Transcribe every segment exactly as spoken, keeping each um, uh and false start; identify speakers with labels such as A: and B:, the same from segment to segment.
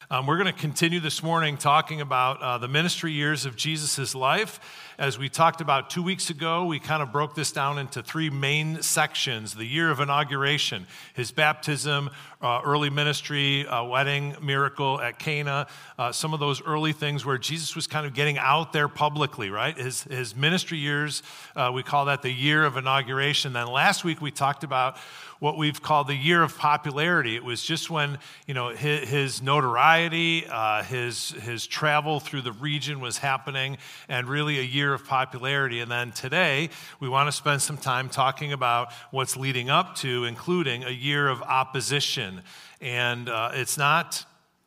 A: Um, we're going to continue this morning talking about uh, the ministry years of Jesus' life. As we talked about two weeks ago, we kind of broke this down into three main sections. The year of inauguration, his baptism, uh, early ministry, uh, wedding, miracle at Cana, uh, some of those early things where Jesus was kind of getting out there publicly, right? His, his ministry years, uh, we call that the year of inauguration. Then last week we talked about what we've called the year of popularity. It was just when, you know, his, his notoriety, uh, his his travel through the region was happening, and really a year of popularity. And then today, we want to spend some time talking about what's leading up to, including a year of opposition. And uh, it's not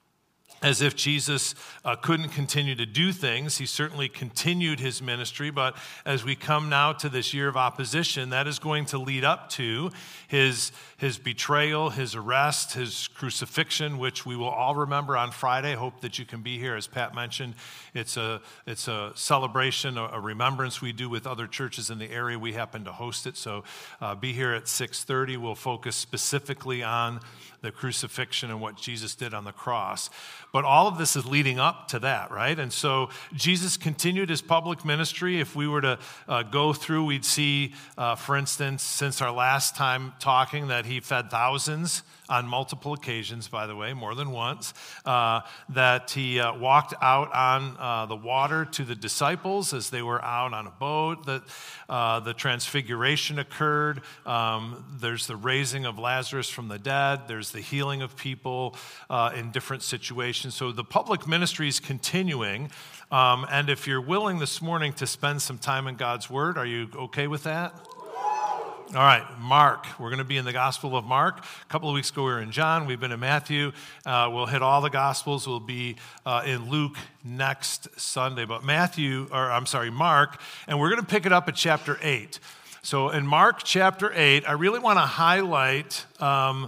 A: as if Jesus uh, couldn't continue to do things. He certainly continued his ministry, but as we come now to this year of opposition, that is going to lead up to his, his betrayal, his arrest, his crucifixion, which we will all remember on Friday. Hope that you can be here. As Pat mentioned, it's a, it's a celebration, a, a remembrance we do with other churches in the area. We happen to host it, so uh, be here at six thirty. We'll focus specifically on the crucifixion and what Jesus did on the cross. But all of this is leading up to that, right? And so Jesus continued his public ministry. If we were to uh, go through, we'd see, uh, for instance, since our last time talking, that he fed thousands on multiple occasions, by the way, more than once, uh, that he uh, walked out on uh, the water to the disciples as they were out on a boat, that uh, the transfiguration occurred, um, there's the raising of Lazarus from the dead, there's the healing of people uh, in different situations. So the public ministry is continuing, um, and if you're willing this morning to spend some time in God's Word, are you okay with that? All right, Mark. We're going to be in the Gospel of Mark. A couple of weeks ago, we were in John. We've been in Matthew. Uh, we'll hit all the Gospels. We'll be uh, in Luke next Sunday. But Matthew, or I'm sorry, Mark, and we're going to pick it up at chapter eight. So in Mark chapter eight, I really want to highlight um,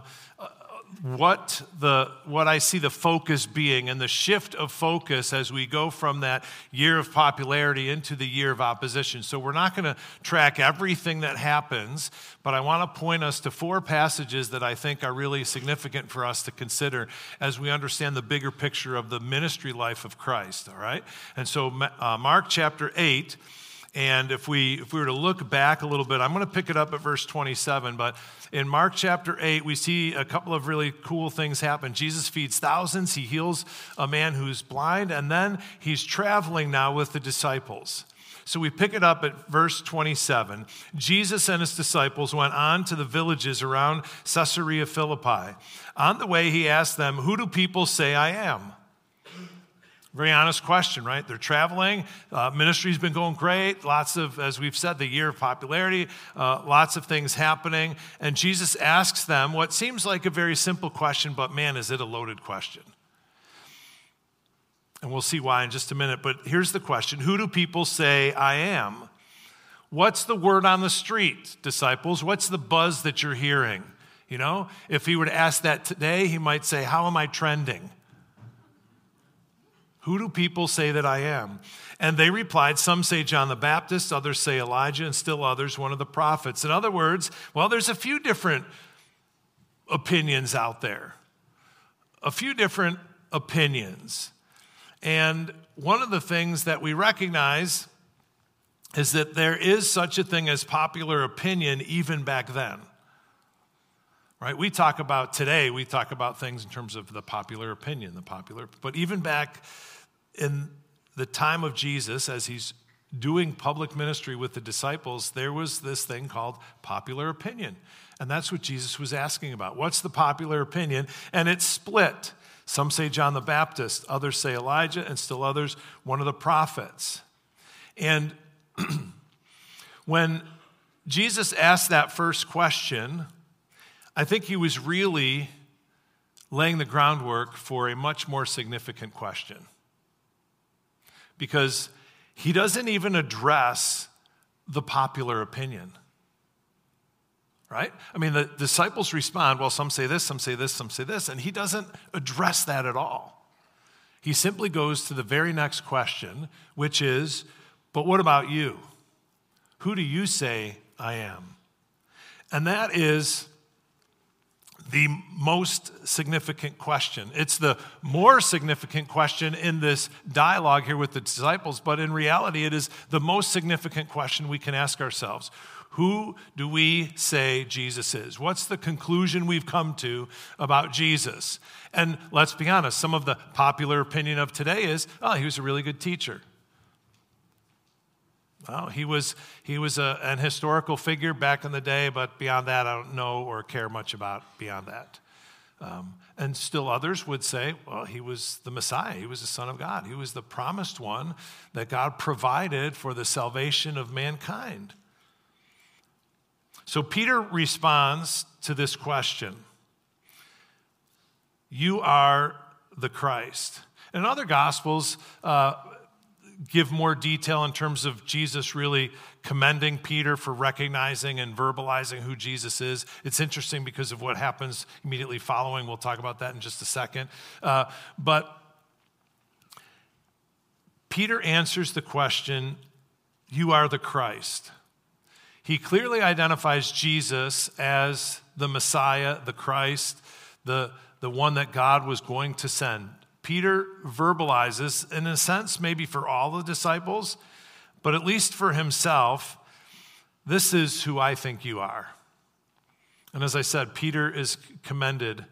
A: what the what I see the focus being and the shift of focus as we go from that year of popularity into the year of opposition. So we're not going to track everything that happens, but I want to point us to four passages that I think are really significant for us to consider as we understand the bigger picture of the ministry life of Christ, all right? And so uh, Mark chapter eight, and if we if we were to look back a little bit, I'm going to pick it up at verse twenty-seven, but in Mark chapter eight, we see a couple of really cool things happen. Jesus feeds thousands, he heals a man who's blind, and then he's traveling now with the disciples. So we pick it up at verse twenty-seven. Jesus and his disciples went on to the villages around Caesarea Philippi. On the way, he asked them, "Who do people say I am?" Very honest question, right? They're traveling. Uh, ministry's been going great. Lots of, as we've said, the year of popularity, uh, lots of things happening. And Jesus asks them what seems like a very simple question, but man, is it a loaded question. And we'll see why in just a minute. But here's the question. Who do people say I am? What's the word on the street, disciples? What's the buzz that you're hearing? You know, if he were to ask that today, he might say, how am I trending? Who do people say that I am? And they replied, some say John the Baptist, others say Elijah, and still others one of the prophets. In other words, well, there's a few different opinions out there. A few different opinions. And one of the things that we recognize is that there is such a thing as popular opinion even back then. Right? We talk about today, we talk about things in terms of the popular opinion, the popular, but even back in the time of Jesus, as he's doing public ministry with the disciples, there was this thing called popular opinion. And that's what Jesus was asking about. What's the popular opinion? And it's split. Some say John the Baptist, others say Elijah, and still others, one of the prophets. And when Jesus asked that first question, I think he was really laying the groundwork for a much more significant question. Because he doesn't even address the popular opinion. Right? I mean, the disciples respond, well, some say this, some say this, some say this, and he doesn't address that at all. He simply goes to the very next question, which is, but what about you? Who do you say I am? And that is the most significant question. It's the more significant question in this dialogue here with the disciples, but in reality, it is the most significant question we can ask ourselves. Who do we say Jesus is? What's the conclusion we've come to about Jesus? And let's be honest, some of the popular opinion of today is, oh, he was a really good teacher. Well, he was he was a, an historical figure back in the day, but beyond that, I don't know or care much about beyond that. Um, and still others would say, well, he was the Messiah. He was the Son of God. He was the promised one that God provided for the salvation of mankind. So Peter responds to this question. You are the Christ. In other Gospels, uh, give more detail in terms of Jesus really commending Peter for recognizing and verbalizing who Jesus is. It's interesting because of what happens immediately following. We'll talk about that in just a second. Uh, but Peter answers the question, you are the Christ. He clearly identifies Jesus as the Messiah, the Christ, the, the one that God was going to send. Peter verbalizes, in a sense, maybe for all the disciples, but at least for himself, this is who I think you are. And as I said, Peter is commended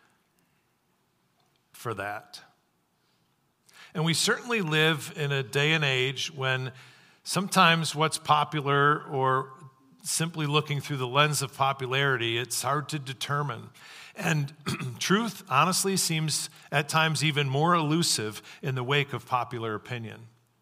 A: for that. And we certainly live in a day and age when sometimes what's popular or simply looking through the lens of popularity, it's hard to determine. And truth, honestly, seems at times even more elusive in the wake of popular opinion.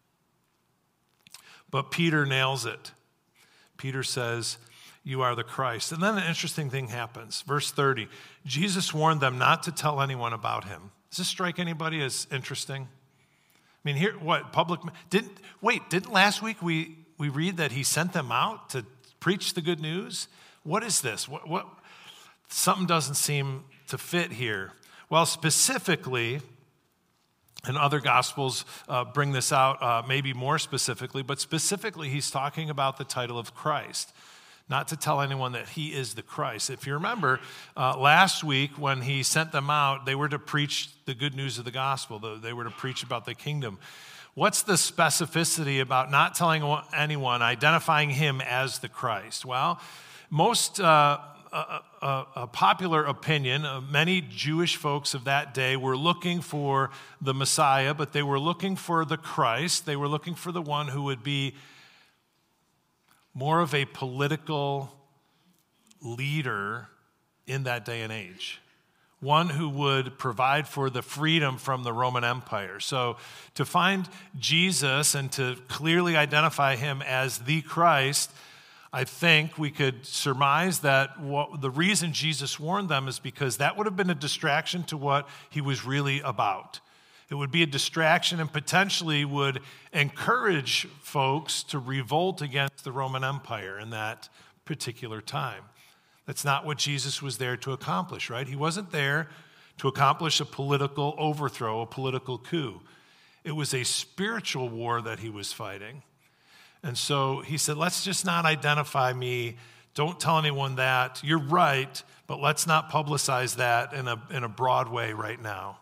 A: But Peter nails it. Peter says, you are the Christ. And then an interesting thing happens. Verse thirty, Jesus warned them not to tell anyone about him. Does this strike anybody as interesting? I mean, here, what, public, didn't, wait, didn't last week we, we read that he sent them out to preach the good news? What is this? What, what, something doesn't seem to fit here. Well, specifically, and other Gospels uh, bring this out uh, maybe more specifically, but specifically he's talking about the title of Christ, not to tell anyone that he is the Christ. If you remember, uh, last week when he sent them out, they were to preach the good news of the gospel. They were to preach about the kingdom. What's the specificity about not telling anyone, identifying him as the Christ? Well, most uh, a, a, a popular opinion of many Jewish folks of that day were looking for the Messiah, but they were looking for the Christ. They were looking for the one who would be more of a political leader in that day and age. One who would provide for the freedom from the Roman Empire. So to find Jesus and to clearly identify him as the Christ, I think we could surmise that what, the reason Jesus warned them is because that would have been a distraction to what he was really about. It would be a distraction and potentially would encourage folks to revolt against the Roman Empire in that particular time. That's not what Jesus was there to accomplish, right? He wasn't there to accomplish a political overthrow, a political coup. It was a spiritual war that he was fighting. And so he said, let's just not identify me. Don't tell anyone that. You're right, but let's not publicize that in a, in a broad way right now.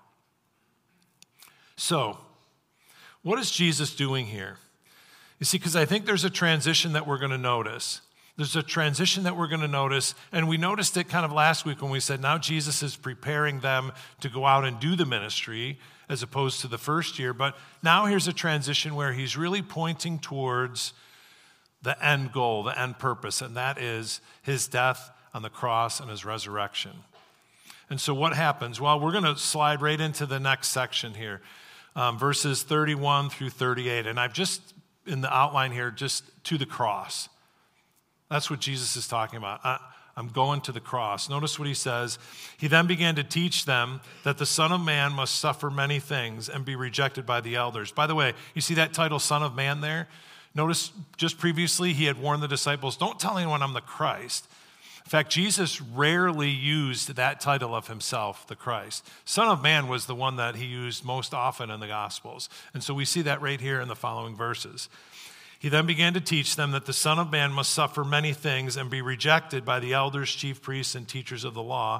A: So, what is Jesus doing here? You see, because I think there's a transition that we're going to notice. There's a transition that we're going to notice, and we noticed it kind of last week when we said now Jesus is preparing them to go out and do the ministry as opposed to the first year. But now here's a transition where he's really pointing towards the end goal, the end purpose, and that is his death on the cross and his resurrection. And so what happens? Well, we're going to slide right into the next section here, um, verses thirty-one through thirty-eight. And I've just, in the outline here, just to the cross. That's what Jesus is talking about. I, I'm going to the cross. Notice what he says. He then began to teach them that the Son of Man must suffer many things and be rejected by the elders. By the way, you see that title, Son of Man, there? Notice just previously he had warned the disciples, don't tell anyone I'm the Christ. In fact, Jesus rarely used that title of himself, the Christ. Son of Man was the one that he used most often in the Gospels. And so we see that right here in the following verses. He then began to teach them that the Son of Man must suffer many things and be rejected by the elders, chief priests, and teachers of the law,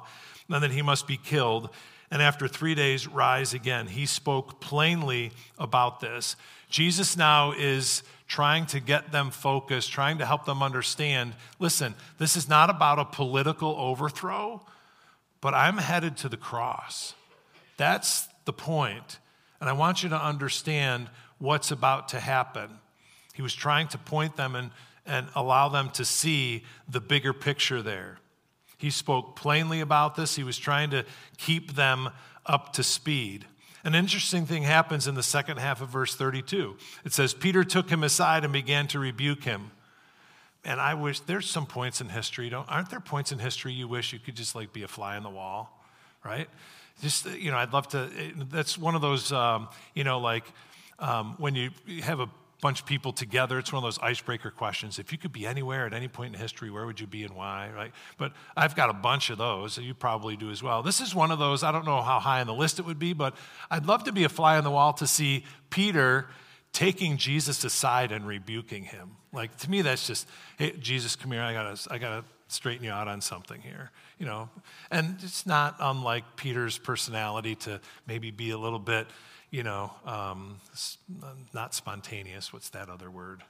A: and that he must be killed, and after three days rise again. He spoke plainly about this. Jesus now is trying to get them focused, trying to help them understand, listen, this is not about a political overthrow, but I'm headed to the cross. That's the point. And I want you to understand what's about to happen. He was trying to point them and, and allow them to see the bigger picture there. He spoke plainly about this. He was trying to keep them up to speed. An interesting thing happens in the second half of verse thirty-two. It says, Peter took him aside and began to rebuke him. And I wish, there's some points in history, don't, aren't there points in history you wish you could just like be a fly on the wall, right? Just, you know, I'd love to, that's one of those, um, you know, like um, when you have a bunch of people together, it's one of those icebreaker questions. If you could be anywhere at any point in history, where would you be and why, right? But I've got a bunch of those, so you probably do as well. This is one of those, I don't know how high on the list it would be, but I'd love to be a fly on the wall to see Peter taking Jesus aside and rebuking him. Like, to me, that's just, hey, Jesus, come here, I gotta, I gotta straighten you out on something here, you know? And it's not unlike Peter's personality to maybe be a little bit, you know, um, not spontaneous. What's that other word?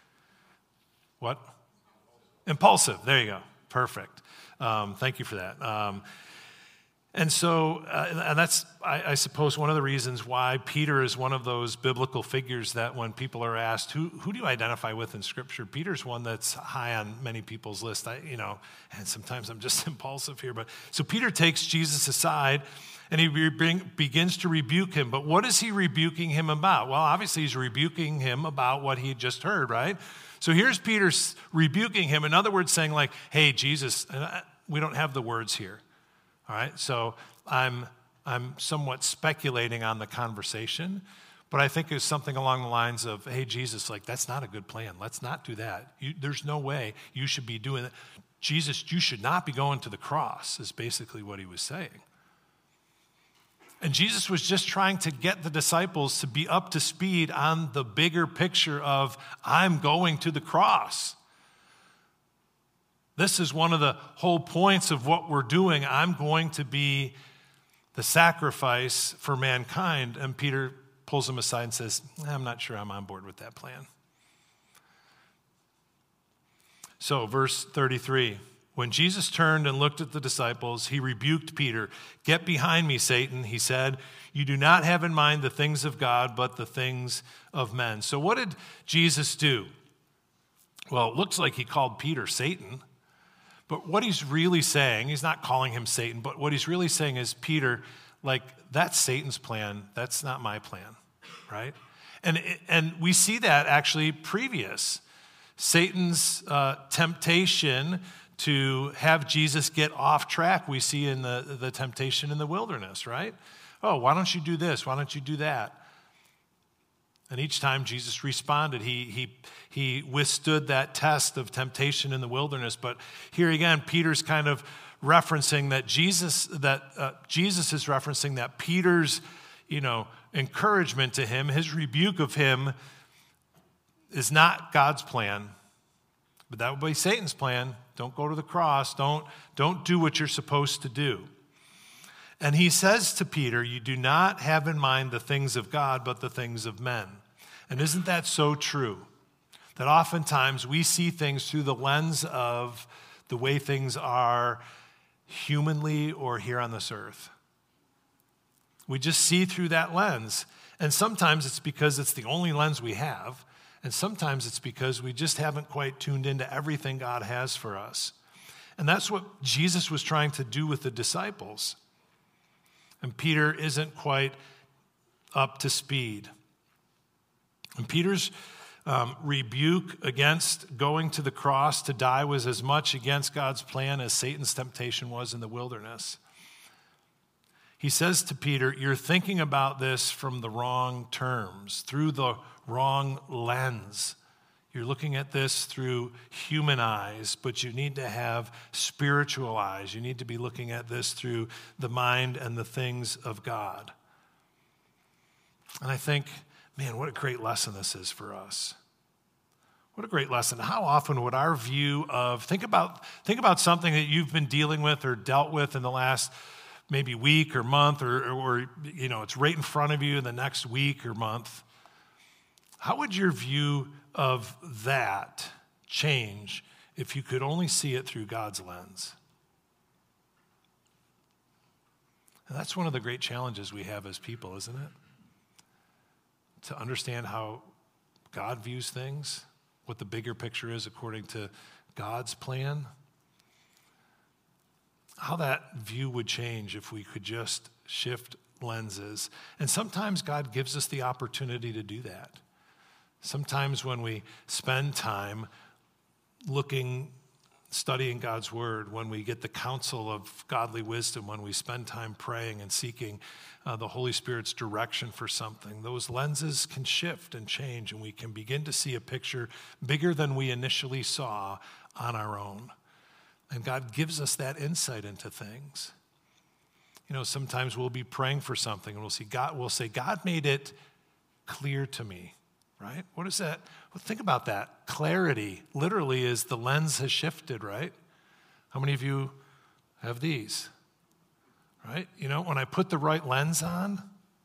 A: What? Impulsive. There you go. Perfect. Um, thank you for that. Um, and so, uh, and that's, I, I suppose, one of the reasons why Peter is one of those biblical figures that when people are asked, who, who do you identify with in Scripture? Peter's one that's high on many people's list. I, you know, and sometimes I'm just impulsive here. But so Peter takes Jesus aside, and he re- begins to rebuke him. But what is he rebuking him about? Well, obviously he's rebuking him about what he just heard, right? So here's Peter rebuking him. In other words, saying like, hey, Jesus, we don't have the words here. All right, so I'm, I'm somewhat speculating on the conversation, but I think it's something along the lines of, hey, Jesus, like, that's not a good plan. Let's not do that. You, there's no way you should be doing that. Jesus, you should not be going to the cross, is basically what he was saying. And Jesus was just trying to get the disciples to be up to speed on the bigger picture of, I'm going to the cross. This is one of the whole points of what we're doing. I'm going to be the sacrifice for mankind. And Peter pulls him aside and says, I'm not sure I'm on board with that plan. So, verse thirty-three. When Jesus turned and looked at the disciples, he rebuked Peter. Get behind me, Satan, he said. You do not have in mind the things of God, but the things of men. So what did Jesus do? Well, it looks like he called Peter Satan. But what he's really saying, he's not calling him Satan, but what he's really saying is, Peter, like, that's Satan's plan. That's not my plan, right? And, and we see that actually previous. Satan's uh, temptation to have Jesus get off track, we see in the, the temptation in the wilderness, right? Oh, why don't you do this? Why don't you do that? And each time Jesus responded, he, he, he withstood that test of temptation in the wilderness. But here again, Peter's kind of referencing that Jesus, that uh, Jesus is referencing that Peter's, you know, encouragement to him, his rebuke of him is not God's plan, but that would be Satan's plan. Don't go to the cross. Don't, don't do what you're supposed to do. And he says to Peter, you do not have in mind the things of God, but the things of men. And isn't that so true? That oftentimes we see things through the lens of the way things are humanly or here on this earth. We just see through that lens. And sometimes it's because it's the only lens we have. And sometimes it's because we just haven't quite tuned into everything God has for us. And that's what Jesus was trying to do with the disciples. And Peter isn't quite up to speed. And Peter's um, rebuke against going to the cross to die was as much against God's plan as Satan's temptation was in the wilderness. He says to Peter, you're thinking about this from the wrong terms, through the wrong lens. You're looking at this through human eyes, but you need to have spiritual eyes. You need to be looking at this through the mind and the things of God. And I think, man, what a great lesson this is for us. What a great lesson. How often would our view of, think about, think about something that you've been dealing with or dealt with in the last maybe week or month, or, or you know, it's right in front of you in the next week or month. How would your view of that change if you could only see it through God's lens? And that's one of the great challenges we have as people, isn't it? To understand how God views things, what the bigger picture is according to God's plan. How that view would change if we could just shift lenses. And sometimes God gives us the opportunity to do that. Sometimes when we spend time looking, studying God's word, when we get the counsel of godly wisdom, when we spend time praying and seeking uh, the Holy Spirit's direction for something, those lenses can shift and change, and we can begin to see a picture bigger than we initially saw on our own. And God gives us that insight into things. You know, sometimes we'll be praying for something and we'll see God, we'll say, God made it clear to me, right? What is that? Well, think about that. Clarity literally is the lens has shifted, right? How many of you have these? Right? You know, when I put the right lens on,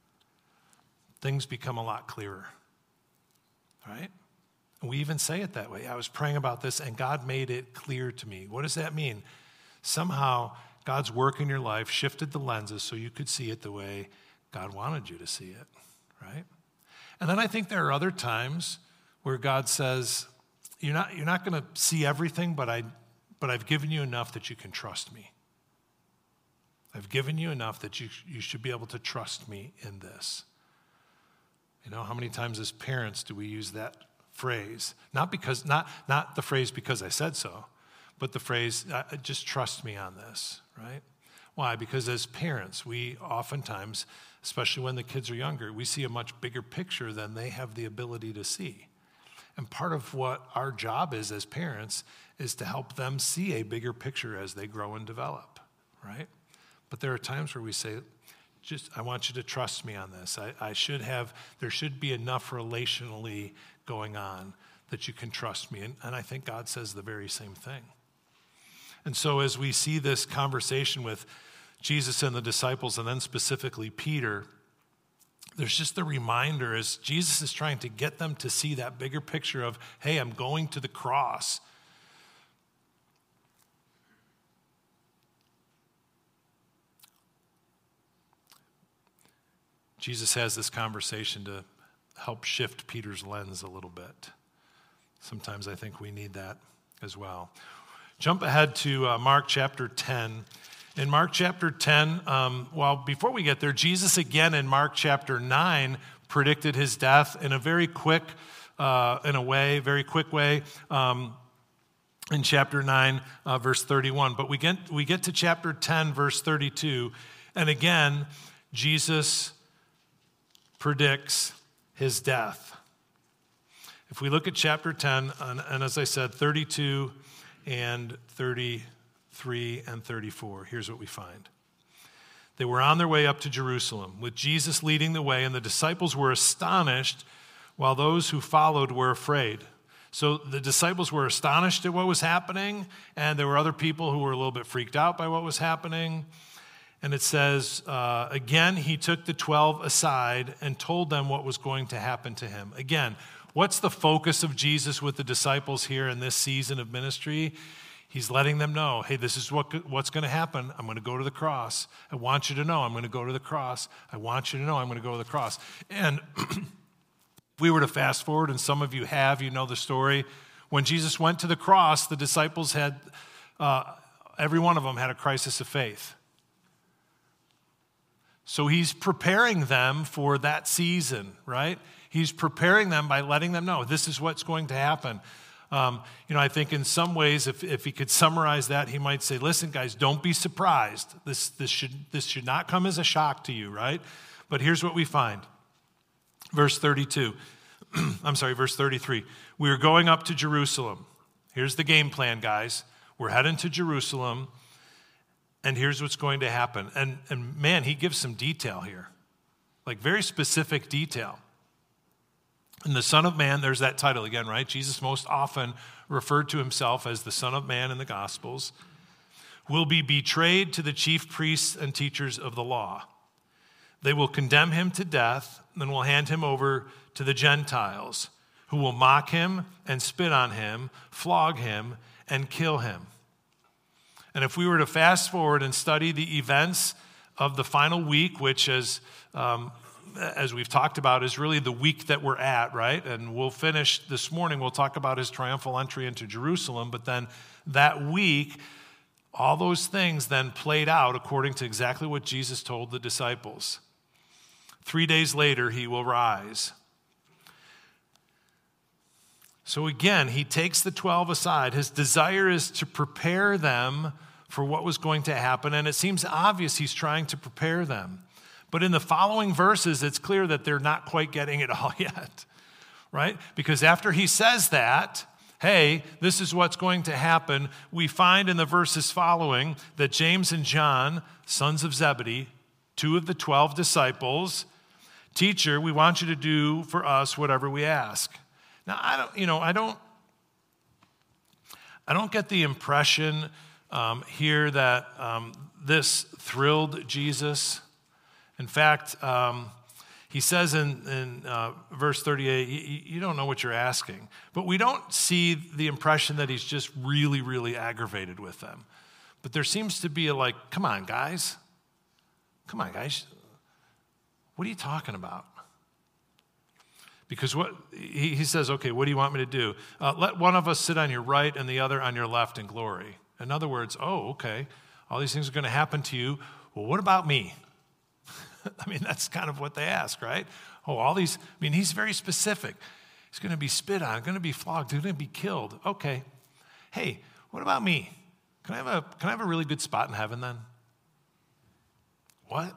A: things become a lot clearer, right? And we even say it that way. I was praying about this and God made it clear to me. What does that mean? Somehow God's work in your life shifted the lenses so you could see it the way God wanted you to see it, right? And then I think there are other times where God says, you're not, you're not going to see everything, but, I, but I've given you enough that you can trust me. I've given you enough that you, you should be able to trust me in this. You know, how many times as parents do we use that phrase? Not because, not, not the phrase because I said so, but the phrase, uh, just trust me on this, right? Why? Because as parents, we oftentimes, especially when the kids are younger, we see a much bigger picture than they have the ability to see. And part of what our job is as parents is to help them see a bigger picture as they grow and develop, right? But there are times where we say, just, I want you to trust me on this. I, I should have, there should be enough relationally going on that you can trust me. And, and I think God says the very same thing. And so as we see this conversation with Jesus and the disciples, and then specifically Peter, there's just the reminder as Jesus is trying to get them to see that bigger picture of, hey, I'm going to the cross. Jesus has this conversation to help shift Peter's lens a little bit. Sometimes I think we need that as well. Jump ahead to uh, Mark chapter ten. In Mark chapter ten, um, well, before we get there, Jesus again in Mark chapter nine predicted his death in a very quick, uh, in a way, very quick way, um, in chapter nine, uh, verse thirty-one. But we get, we get to chapter ten, verse thirty-two, and again, Jesus predicts his death. If we look at chapter ten, and, and as I said, thirty-two and thirty-three and thirty-four, here's what we find. They were on their way up to Jerusalem, with Jesus leading the way, and the disciples were astonished, while those who followed were afraid. So the disciples were astonished at what was happening, and there were other people who were a little bit freaked out by what was happening. And it says, uh, again, he took the twelve aside and told them what was going to happen to him. Again, what's the focus of Jesus with the disciples here in this season of ministry? He's letting them know, hey, this is what, what's going to happen. I'm going to go to the cross. I want you to know I'm going to go to the cross. I want you to know I'm going to go to the cross. And if we were to fast forward, and some of you have, you know the story. When Jesus went to the cross, the disciples had, uh, every one of them had a crisis of faith. So he's preparing them for that season, right? He's preparing them by letting them know this is what's going to happen. Um, you know, I think in some ways, if, if he could summarize that, he might say, listen, guys, don't be surprised. This, this, should, this should not come as a shock to you, right? But here's what we find. Verse thirty-two. I'm sorry, verse thirty-three. We are going up to Jerusalem. Here's the game plan, guys. We're heading to Jerusalem. And here's what's going to happen. And, and man, he gives some detail here, like very specific detail. And the Son of Man, there's that title again, right? Jesus most often referred to himself as the Son of Man in the Gospels, will be betrayed to the chief priests and teachers of the law. They will condemn him to death, then will hand him over to the Gentiles, who will mock him and spit on him, flog him, and kill him. And if we were to fast forward and study the events of the final week, which is, um, as we've talked about, is really the week that we're at, right? And we'll finish this morning, we'll talk about his triumphal entry into Jerusalem, but then that week, all those things then played out according to exactly what Jesus told the disciples. Three days later, he will rise. So again, he takes the twelve aside. His desire is to prepare them for what was going to happen, and it seems obvious he's trying to prepare them. But in the following verses, it's clear that they're not quite getting it all yet, right? Because after he says that, hey, this is what's going to happen, we find in the verses following that James and John, sons of Zebedee, two of the twelve disciples, teacher, we want you to do for us whatever we ask. Now, I don't, you know, I don't, I don't get the impression um, here that um, this thrilled Jesus. In fact, um, he says in, in uh, verse thirty-eight, you, you don't know what you're asking. But we don't see the impression that he's just really, really aggravated with them. But there seems to be a like, come on, guys. Come on, guys. What are you talking about? Because what he, he says, okay, what do you want me to do? Uh, let one of us sit on your right and the other on your left in glory. In other words, oh, okay, all these things are going to happen to you. Well, what about me? I mean, that's kind of what they ask, right? Oh, all these, I mean, he's very specific. He's going to be spit on, going to be flogged, he's going to be killed. Okay. Hey, what about me? Can I have a, can I have a really good spot in heaven then? What?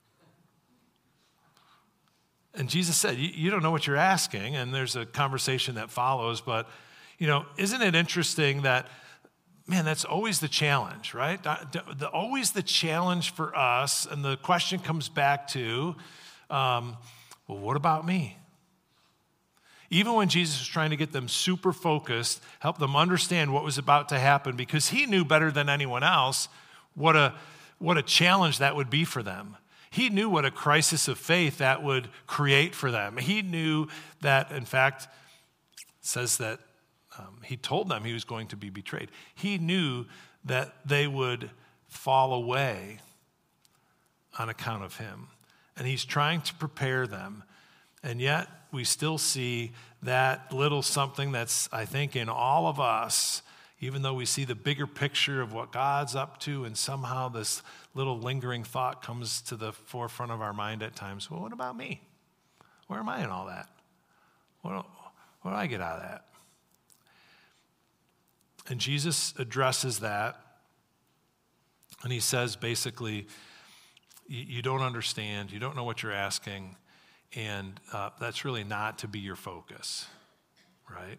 A: And Jesus said, you don't know what you're asking, and there's a conversation that follows, but, you know, isn't it interesting that, man, that's always the challenge, right? The, always the challenge for us, and the question comes back to, um, well, what about me? Even when Jesus was trying to get them super focused, help them understand what was about to happen, because he knew better than anyone else what a, what a challenge that would be for them. He knew what a crisis of faith that would create for them. He knew that, in fact, it says that um, he told them he was going to be betrayed. He knew that they would fall away on account of him. And he's trying to prepare them. And yet, we still see that little something that's, I think, in all of us, even though we see the bigger picture of what God's up to, and somehow this little lingering thought comes to the forefront of our mind at times. Well, what about me? Where am I in all that? What, what do I get out of that? And Jesus addresses that, and he says basically, you don't understand, you don't know what you're asking, and uh, that's really not to be your focus, right?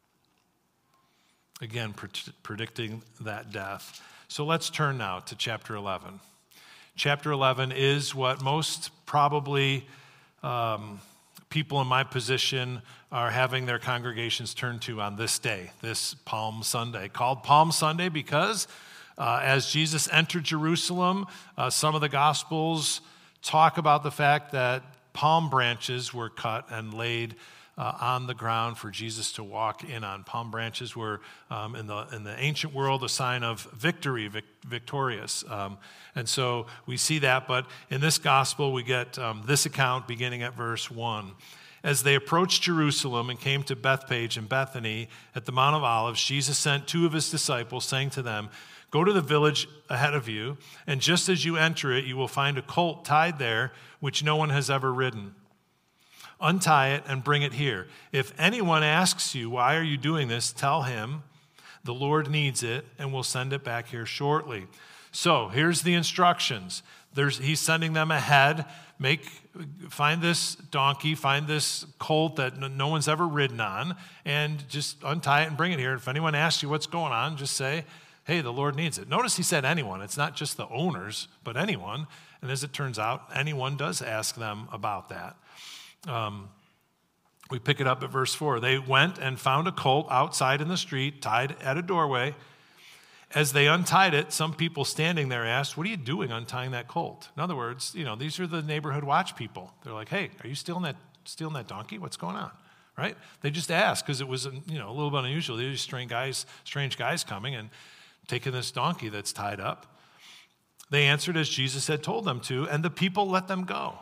A: Again, pred- predicting that death. So let's turn now to chapter eleven. Chapter eleven is what most probably um, people in my position are having their congregations turn to on this day, this Palm Sunday. Called Palm Sunday because uh, as Jesus entered Jerusalem, uh, some of the Gospels talk about the fact that palm branches were cut and laid Uh, on the ground for Jesus to walk in on. Palm branches were, um, in the in the ancient world, a sign of victory, vic- victorious. Um, and so we see that, but in this gospel, we get um, this account beginning at verse one. As they approached Jerusalem and came to Bethphage and Bethany at the Mount of Olives, Jesus sent two of his disciples, saying to them, "Go to the village ahead of you, and just as you enter it, you will find a colt tied there, which no one has ever ridden. Untie it and bring it here. If anyone asks you, 'Why are you doing this?' tell him, 'The Lord needs it, and we'll send it back here shortly.'" So here's the instructions. There's, he's sending them ahead. Make, find this donkey, find this colt that no one's ever ridden on, and just untie it and bring it here. If anyone asks you what's going on, just say, "Hey, the Lord needs it." Notice he said anyone. It's not just the owners, but anyone. And as it turns out, anyone does ask them about that. Um, We pick it up at verse four. They went and found a colt outside in the street, tied at a doorway. As they untied it, some people standing there asked, "What are you doing untying that colt?" In other words, you know, these are the neighborhood watch people. They're like, "Hey, are you stealing that stealing that donkey? What's going on?" Right? They just asked because it was, you know, a little bit unusual. These strange guys, strange guys coming and taking this donkey that's tied up. They answered as Jesus had told them to, and the people let them go.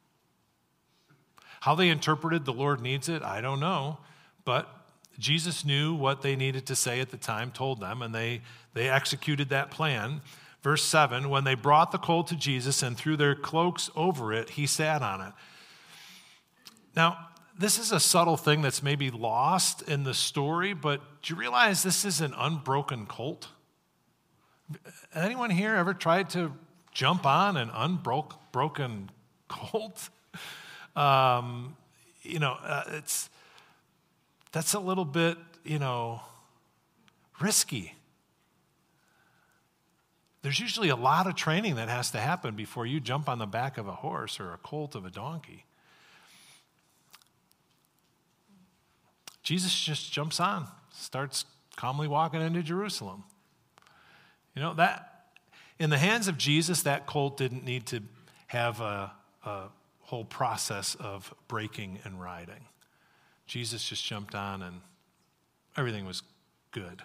A: How they interpreted "the Lord needs it," I don't know, but Jesus knew what they needed to say at the time, told them, and they, they executed that plan. Verse seven, when they brought the colt to Jesus and threw their cloaks over it, he sat on it. Now, this is a subtle thing that's maybe lost in the story, but do you realize this is an unbroken colt? Anyone here ever tried to jump on an unbroken colt? Um, you know, uh, it's that's a little bit, you know, risky. There's usually a lot of training that has to happen before you jump on the back of a horse or a colt of a donkey. Jesus just jumps on, starts calmly walking into Jerusalem. You know, that in the hands of Jesus, that colt didn't need to have a, a whole process of breaking and riding. Jesus just jumped on and everything was good.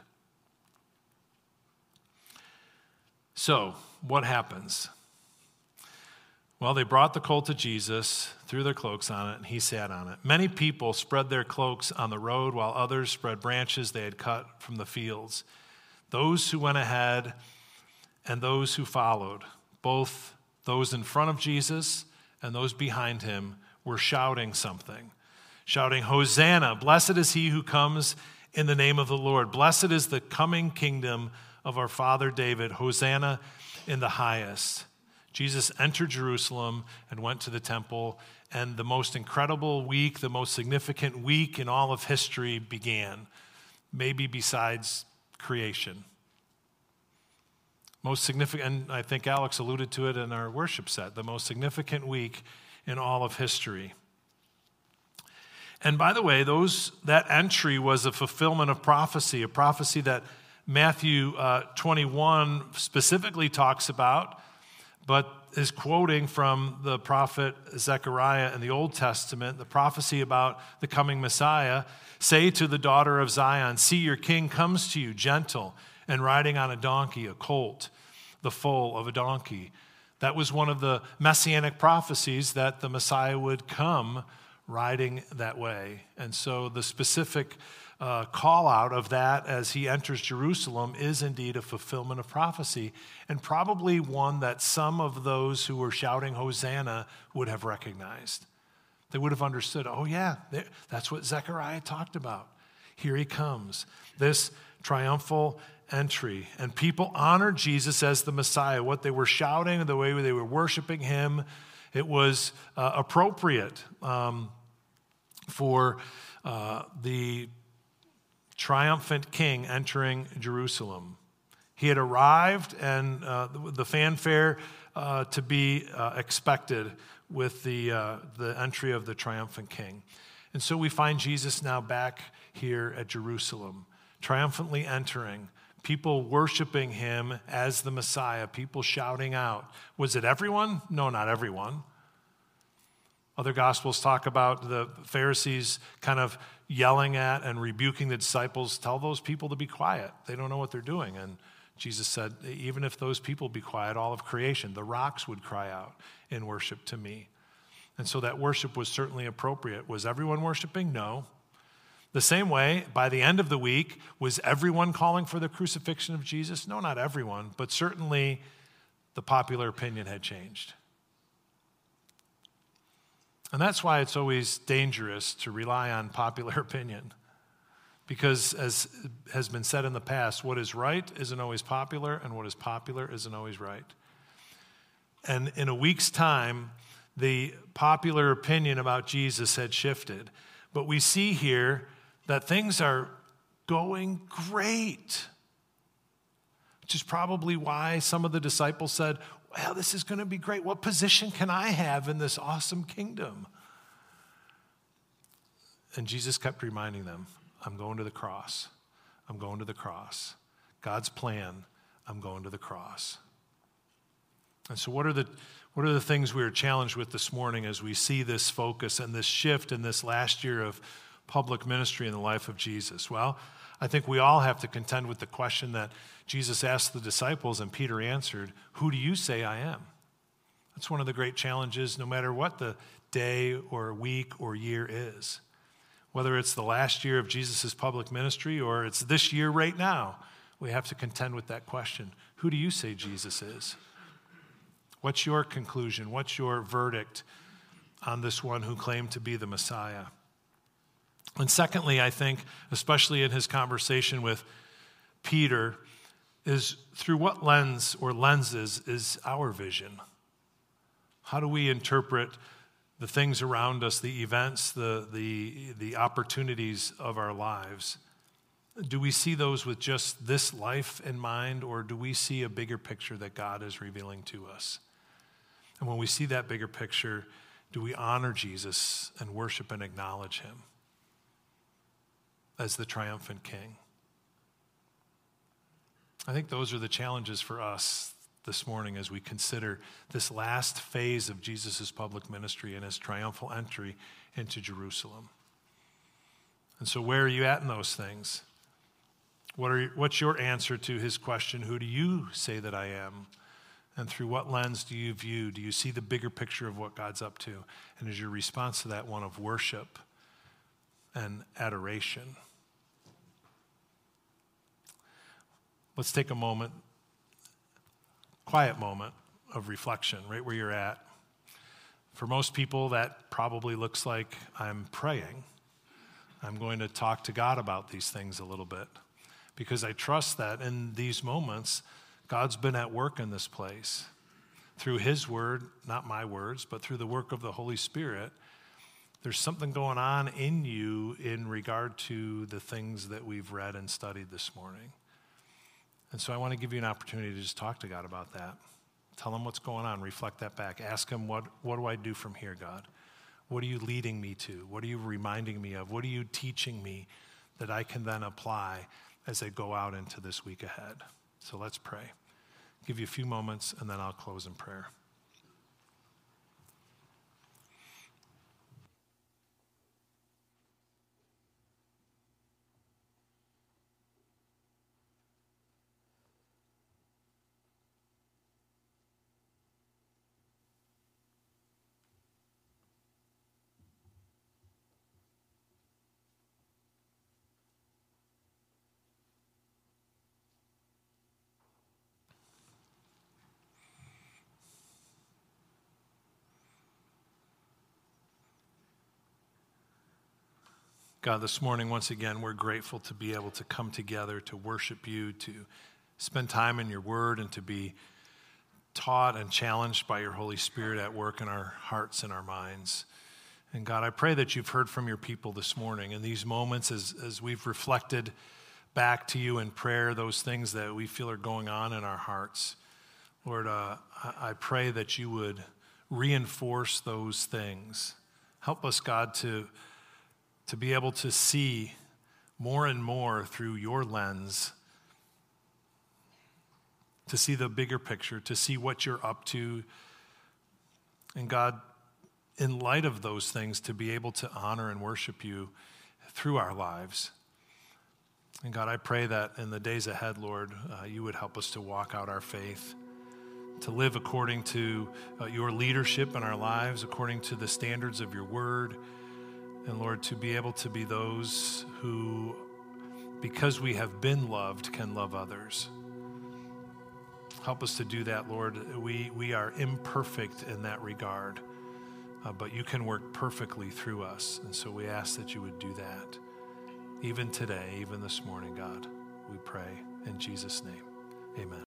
A: So, what happens? Well, they brought the colt to Jesus, threw their cloaks on it, and he sat on it. Many people spread their cloaks on the road, while others spread branches they had cut from the fields. Those who went ahead and those who followed, both those in front of Jesus and those behind him, were shouting something. Shouting, "Hosanna, blessed is he who comes in the name of the Lord. Blessed is the coming kingdom of our father David. Hosanna in the highest." Jesus entered Jerusalem and went to the temple, and the most incredible week, the most significant week in all of history began, maybe besides creation. Most significant, I think Alex alluded to it in our worship set, the most significant week in all of history. And by the way, those that entry was a fulfillment of prophecy, a prophecy that Matthew uh, twenty-one specifically talks about, but is quoting from the prophet Zechariah in the Old Testament, the prophecy about the coming Messiah. "Say to the daughter of Zion, see, your king comes to you, gentle and riding on a donkey, a colt, the foal of a donkey." That was one of the messianic prophecies, that the Messiah would come riding that way. And so the specific uh, call out of that as he enters Jerusalem is indeed a fulfillment of prophecy, and probably one that some of those who were shouting Hosanna would have recognized. They would have understood, oh yeah, that's what Zechariah talked about. Here he comes, this triumphal entry. And people honored Jesus as the Messiah. What they were shouting, the way they were worshiping him, it was uh, appropriate um, for uh, the triumphant king entering Jerusalem. He had arrived, and uh, the, the fanfare uh, to be uh, expected with the, uh, the entry of the triumphant king. And so we find Jesus now back here at Jerusalem, triumphantly entering, people worshiping him as the Messiah, people shouting out. Was it everyone? No, not everyone. Other Gospels talk about the Pharisees kind of yelling at and rebuking the disciples, tell those people to be quiet. They don't know what they're doing. And Jesus said, even if those people be quiet, all of creation, the rocks would cry out in worship to me. And so that worship was certainly appropriate. Was everyone worshiping? No. The same way, by the end of the week, was everyone calling for the crucifixion of Jesus? No, not everyone, but certainly the popular opinion had changed. And that's why it's always dangerous to rely on popular opinion. Because as has been said in the past, what is right isn't always popular, and what is popular isn't always right. And in a week's time, the popular opinion about Jesus had shifted. But we see here that things are going great, which is probably why some of the disciples said, well, this is going to be great. What position can I have in this awesome kingdom? And Jesus kept reminding them, I'm going to the cross. I'm going to the cross. God's plan, I'm going to the cross. And so what are the what are the things we are challenged with this morning as we see this focus and this shift in this last year of public ministry in the life of Jesus? Well, I think we all have to contend with the question that Jesus asked the disciples and Peter answered, who do you say I am? That's one of the great challenges no matter what the day or week or year is. Whether it's the last year of Jesus' public ministry or it's this year right now, we have to contend with that question. Who do you say Jesus is? What's your conclusion? What's your verdict on this one who claimed to be the Messiah? And secondly, I think, especially in his conversation with Peter, is through what lens or lenses is our vision? How do we interpret the things around us, the events, the, the, the opportunities of our lives? Do we see those with just this life in mind, or do we see a bigger picture that God is revealing to us? And when we see that bigger picture, do we honor Jesus and worship and acknowledge him as the triumphant King? I think those are the challenges for us this morning as we consider this last phase of Jesus' public ministry and his triumphal entry into Jerusalem. And so where are you at in those things? What are, what's your answer to his question, who do you say that I am? And through what lens do you view? Do you see the bigger picture of what God's up to? And is your response to that one of worship and adoration? Let's take a moment, quiet moment of reflection right where you're at. For most people, that probably looks like I'm praying. I'm going to talk to God about these things a little bit because I trust that in these moments, God's been at work in this place through his word, not my words, but through the work of the Holy Spirit. There's something going on in you in regard to the things that we've read and studied this morning. And so I want to give you an opportunity to just talk to God about that. Tell him what's going on. Reflect that back. Ask him, what, what do I do from here, God? What are you leading me to? What are you reminding me of? What are you teaching me that I can then apply as I go out into this week ahead? So let's pray. Give you a few moments, and then I'll close in prayer. God, this morning, once again, we're grateful to be able to come together to worship you, to spend time in your word, and to be taught and challenged by your Holy Spirit at work in our hearts and our minds. And God, I pray that you've heard from your people this morning in these moments as, as we've reflected back to you in prayer, those things that we feel are going on in our hearts. Lord, uh, I pray that you would reinforce those things. Help us, God, to to be able to see more and more through your lens, to see the bigger picture, to see what you're up to. And God, in light of those things, to be able to honor and worship you through our lives. And God, I pray that in the days ahead, Lord, uh, you would help us to walk out our faith, to live according to uh, your leadership in our lives, according to the standards of your word. And Lord, to be able to be those who, because we have been loved, can love others. Help us to do that, Lord. We, we are imperfect in that regard, uh, but you can work perfectly through us. And so we ask that you would do that. Even today, even this morning, God, we pray in Jesus' name. Amen.